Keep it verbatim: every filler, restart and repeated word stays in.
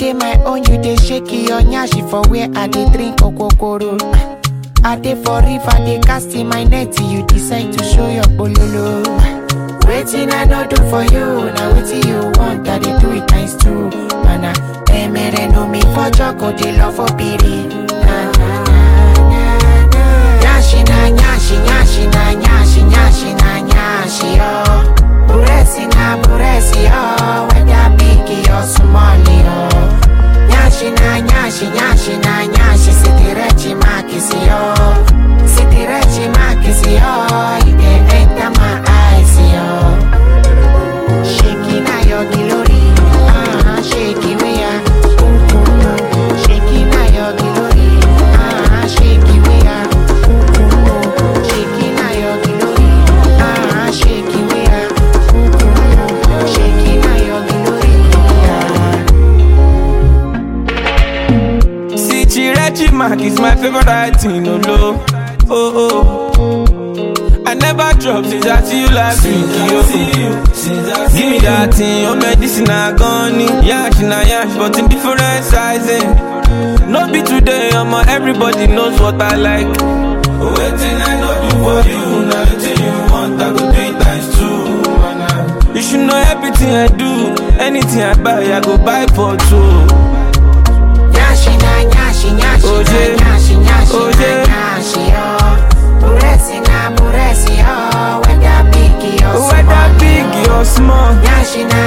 dey my own, you dey shake your nyashi for where I dey drink okokoro. I dey for river, dey cast in my net, you decide to show your bololo. Waiting I no do for you, now waiting you want, I dey do it times two. Mana, emere no me for joko, dey love for piri. Na na na na, nyashi na nyashi, nyashi na nyashi, nyashi na nyashi oh. Buresi na buresi oh, whether big or small oh. Nyashi na nyashi, nyashi na nyashi, sitirechi makisi oh. Sitirechi makisi oh, you dey enter my eyes oh. Shaking na your glory, ah uh, shaky we are. Shaking na your glory, ah uh, shaky we are. Shaking na your glory, ah uh, shaky we are. Shaking na your glory, ah. See, Chirechi Mark is my favorite writing, no low. Oh oh. I never drop since I see you last week, yo. Give me that thing, your medicine I gone in. Yash na yash, but in different sizing. No be today, I'm everybody knows what I like. Waiting I know do for you, now the you want, I go do it times two. You should know everything I do, anything I buy, I go buy for two. Nyashi na nyashi, nyashi na nyashi, nyashi na nyashi, oh. Buresi na buresi oh, whether big or small. Whether big or small. Nyashi na